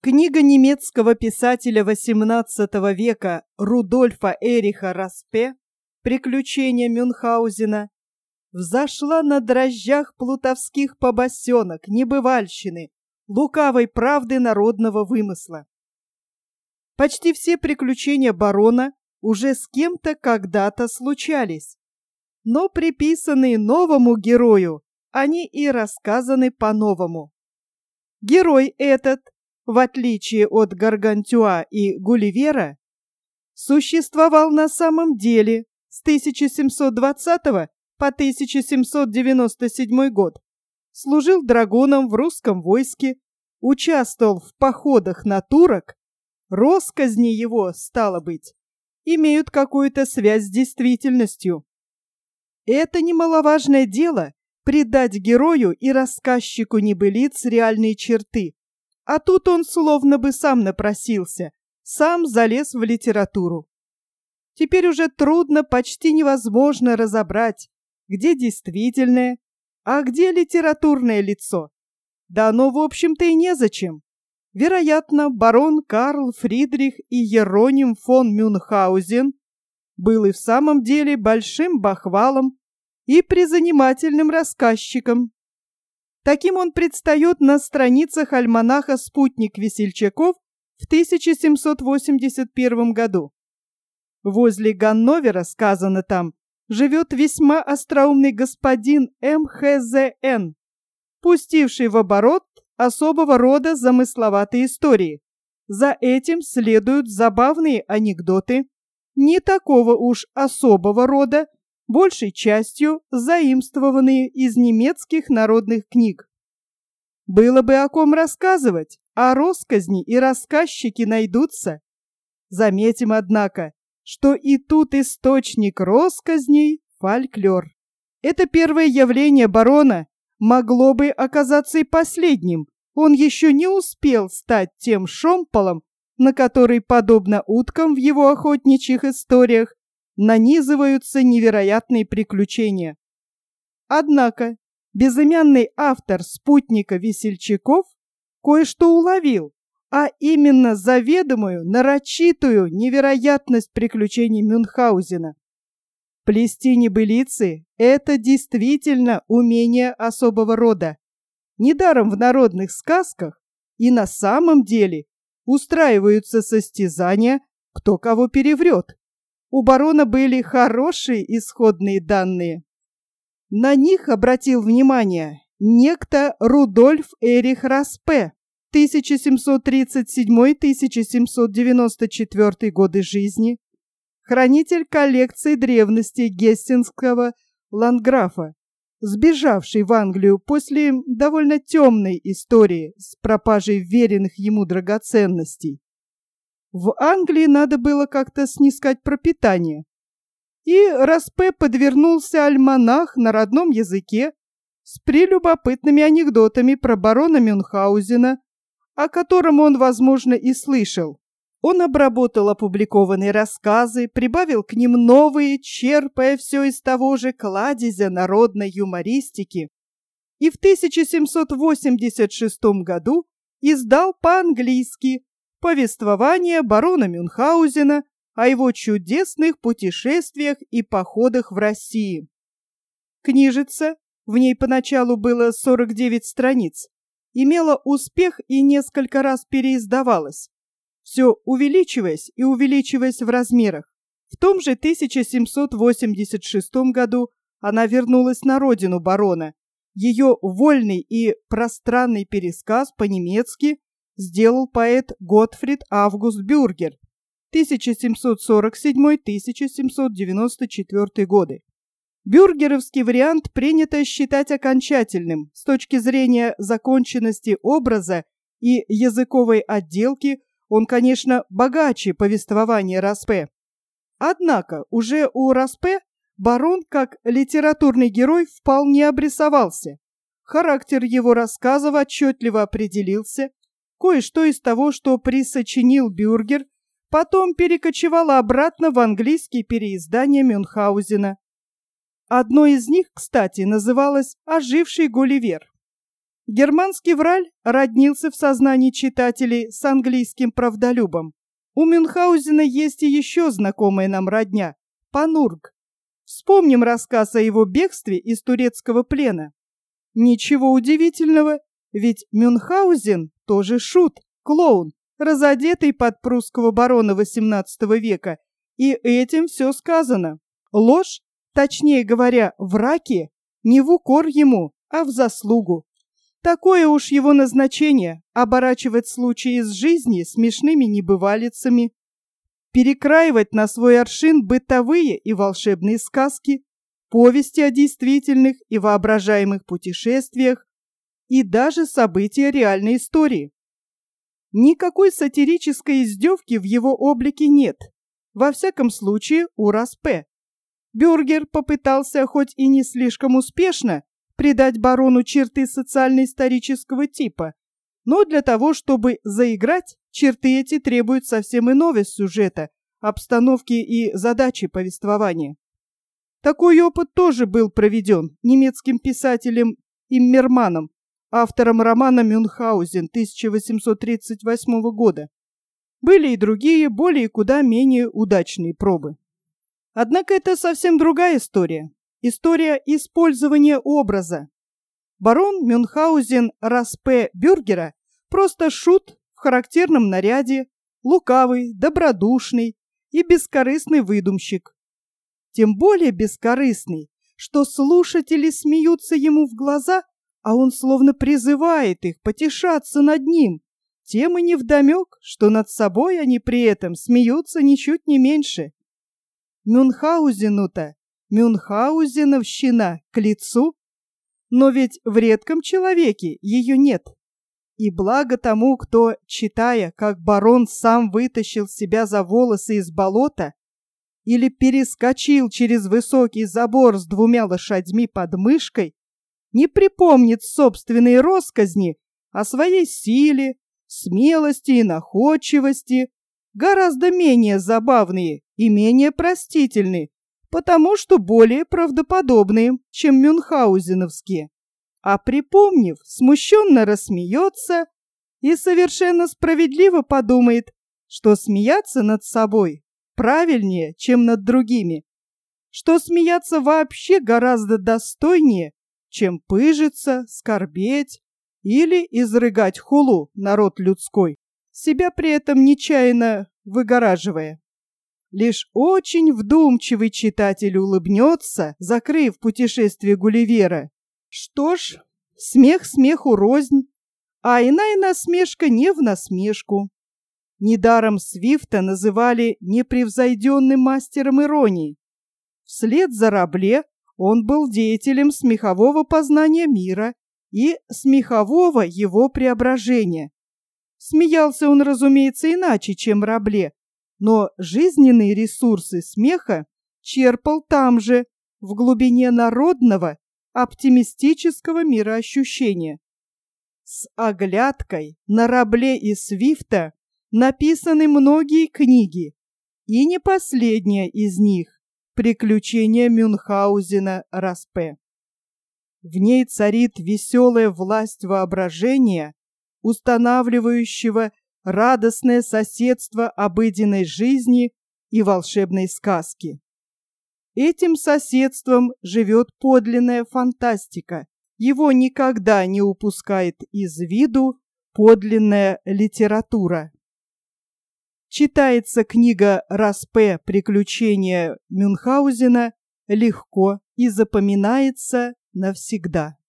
Книга немецкого писателя XVIII века Рудольфа Эриха Распе «Приключения Мюнхгаузена» взошла на дрожжах плутовских побосенок, небывальщины, лукавой правды народного вымысла. Почти все приключения барона уже с кем-то когда-то случались, но приписанные новому герою, они и рассказаны по-новому. Герой этот, в отличие от Гаргантюа и Гулливера, существовал на самом деле с 1720 по 1797 год, служил драгуном в русском войске, участвовал в походах на турок, россказни его, стало быть, имеют какую-то связь с действительностью. Это немаловажное дело – придать герою и рассказчику небылиц реальные черты, а тут он словно бы сам напросился, сам залез в литературу. Теперь уже трудно, почти невозможно разобрать, где действительное, а где литературное лицо. Да оно, в общем-то, и незачем. Вероятно, барон Карл Фридрих и Ероним фон Мюнхгаузен был и в самом деле большим бахвалом и призанимательным рассказчиком. Таким он предстает на страницах альманаха «Спутник весельчаков» в 1781 году. Возле Ганновера, сказано там, живет весьма остроумный господин МХЗН, пустивший в оборот особого рода замысловатые истории. За этим следуют забавные анекдоты, не такого уж особого рода, большей частью заимствованные из немецких народных книг. Было бы о ком рассказывать, а россказни и рассказчики найдутся. Заметим, однако, что и тут источник россказней – фольклор. Это первое явление барона могло бы оказаться и последним. Он еще не успел стать тем шомполом, на который, подобно уткам в его охотничьих историях, нанизываются невероятные приключения. Однако безымянный автор «Спутника весельчаков» кое-что уловил, а именно заведомую, нарочитую невероятность приключений Мюнхгаузена. Плести небылицы – это действительно умение особого рода. Недаром в народных сказках и на самом деле устраиваются состязания, кто кого переврет. У барона были хорошие исходные данные. На них обратил внимание некто Рудольф Эрих Распе, 1737-1794 годы жизни, хранитель коллекции древностей гессенского ландграфа, сбежавший в Англию после довольно темной истории с пропажей веренных ему драгоценностей. В Англии надо было как-то снискать пропитание, и Распе подвернулся альманах на родном языке с прелюбопытными анекдотами про барона Мюнхгаузена, о котором он, возможно, и слышал. Он обработал опубликованные рассказы, прибавил к ним новые, черпая все из того же кладезя народной юмористики, и в 1786 году издал по-английски повествование барона Мюнхгаузена о его чудесных путешествиях и походах в России. Книжица, в ней поначалу было 49 страниц, имела успех и несколько раз переиздавалась, все увеличиваясь и увеличиваясь в размерах. В том же 1786 году она вернулась на родину барона. Ее вольный и пространный пересказ по-немецки сделал поэт Готфрид Август Бюргер, 1747-1794 годы. Бюргеровский вариант принято считать окончательным. С точки зрения законченности образа и языковой отделки он, конечно, богаче повествования Распе. Однако уже у Распе барон как литературный герой вполне обрисовался. Характер его рассказов отчетливо определился. Кое-что из того, что присочинил Бюргер, потом перекочевало обратно в английские переиздания Мюнхгаузена. Одно из них, кстати, называлось «Оживший Гулливер». Германский враль роднился в сознании читателей с английским правдолюбом. У Мюнхгаузена есть и еще знакомая нам родня – Панург. Вспомним рассказ о его бегстве из турецкого плена. Ничего удивительного, ведь Мюнхгаузен тоже шут, клоун, разодетый под прусского барона XVIII века, и этим все сказано. Ложь, точнее говоря, враки, не в укор ему, а в заслугу. Такое уж его назначение – оборачивать случаи из жизни смешными небывалицами, перекраивать на свой аршин бытовые и волшебные сказки, повести о действительных и воображаемых путешествиях и даже события реальной истории. Никакой сатирической издевки в его облике нет, во всяком случае у Распе. Бюргер попытался, хоть и не слишком успешно, придать барону черты социально-исторического типа, но для того, чтобы заиграть, черты эти требуют совсем иного сюжета, обстановки и задачи повествования. Такой опыт тоже был проведен немецким писателем Иммерманом, автором романа «Мюнхгаузен» 1838 года. Были и другие, более куда менее удачные пробы. Однако это совсем другая история. История использования образа. Барон Мюнхгаузен Распе Бюргера просто шут в характерном наряде, лукавый, добродушный и бескорыстный выдумщик. Тем более бескорыстный, что слушатели смеются ему в глаза, а он словно призывает их потешаться над ним. Тем и невдомек, что над собой они при этом смеются ничуть не меньше. Мюнхгаузену-то Мюнхгаузеновщина к лицу, но ведь в редком человеке ее нет. И благо тому, кто, читая, как барон сам вытащил себя за волосы из болота или перескочил через высокий забор с 2 лошадьми под мышкой, не припомнит собственной россказни о своей силе, смелости и находчивости, гораздо менее забавные и менее простительные, потому что более правдоподобные, чем мюнхгаузеновские. А припомнив, смущенно рассмеется и совершенно справедливо подумает, что смеяться над собой правильнее, чем над другими, что смеяться вообще гораздо достойнее, чем пыжиться, скорбеть или изрыгать хулу на род людской, себя при этом нечаянно выгораживая. Лишь очень вдумчивый читатель улыбнется, закрыв путешествие Гулливера. Что ж, смех смеху рознь, а иная насмешка не в насмешку. Недаром Свифта называли непревзойденным мастером иронии. Вслед за Рабле он был деятелем смехового познания мира и смехового его преображения. Смеялся он, разумеется, иначе, чем Рабле, но жизненные ресурсы смеха черпал там же, в глубине народного, оптимистического мироощущения. С оглядкой на Рабле и Свифта написаны многие книги, и не последняя из них «Приключения Мюнхгаузена Распе». В ней царит веселая власть воображения, устанавливающего радостное соседство обыденной жизни и волшебной сказки. Этим соседством живет подлинная фантастика, его никогда не упускает из виду подлинная литература. Читается книга Распе «Приключения Мюнхгаузена» легко и запоминается навсегда.